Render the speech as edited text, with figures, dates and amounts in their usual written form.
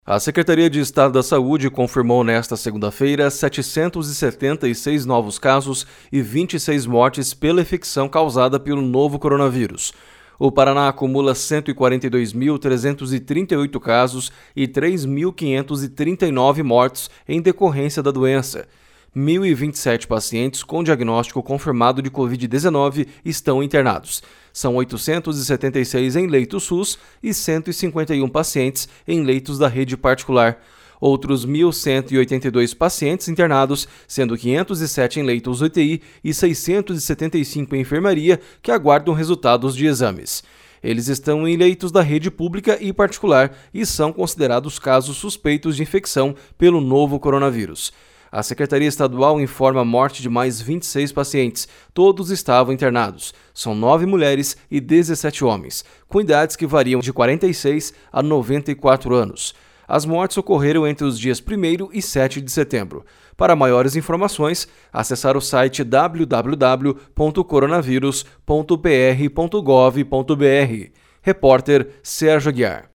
A Secretaria de Estado da Saúde confirmou nesta segunda-feira 776 novos casos e 26 mortes pela infecção causada pelo novo coronavírus. O Paraná acumula 142.338 casos e 3.539 mortes em decorrência da doença. 1.027 pacientes com diagnóstico confirmado de Covid-19 estão internados. São 876 em leitos SUS e 151 pacientes em leitos da rede particular. Outros 1.182 pacientes internados, sendo 507 em leitos UTI e 675 em enfermaria, que aguardam resultados de exames. Eles estão em leitos da rede pública e particular e são considerados casos suspeitos de infecção pelo novo coronavírus. A Secretaria Estadual informa a morte de mais 26 pacientes. Todos estavam internados. São 9 mulheres e 17 homens, com idades que variam de 46 a 94 anos. As mortes ocorreram entre os dias 1º e 7 de setembro. Para maiores informações, acessar o site www.coronavírus.pr.gov.br. Repórter Sérgio Aguiar.